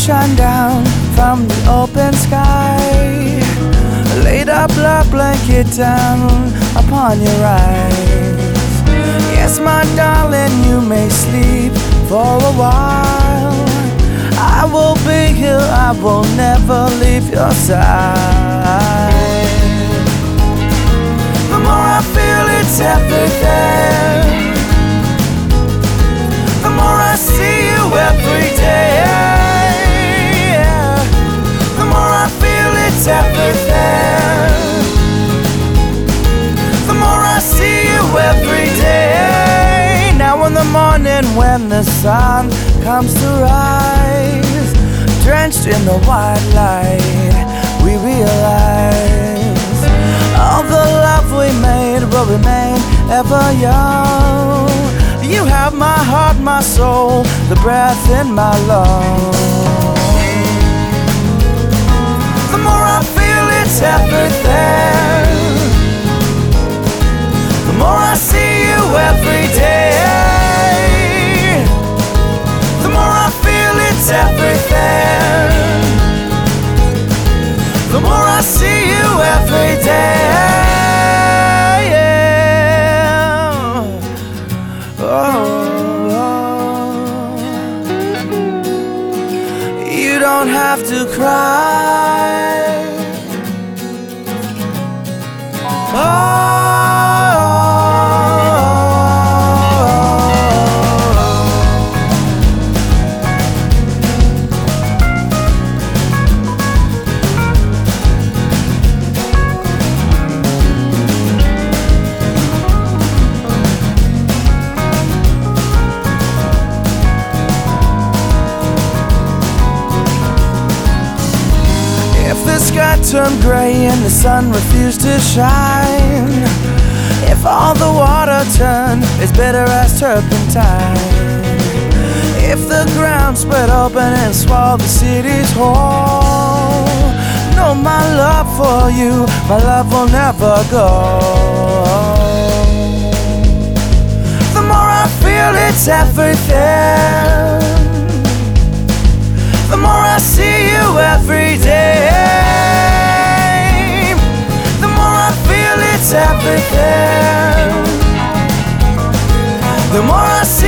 shine down from the open sky. Laid a black blanket down upon your eyes. Yes, my darling, you may sleep for a while. I will be here, I will never leave your side. The more I feel it's everything, the more I see you every day. The more I feel it's everything, the more I see you every day. Now in the morning when the sun comes to rise, drenched in the white light, we realize all the love we made will remain ever young. You have my heart, my soul, the breath in my lungs. The more I feel it's everything, the more I see you every day. The more I feel it's everything, the more I see you every day. You don't have to cry. The sky turned gray and the sun refused to shine. If all the water turned as bitter as turpentine, if the ground spread open and swallowed the city's whole, no, my love for you, my love will never go. The more I feel it's everything, the more I see you every day. The more I feel it's everything, the more I see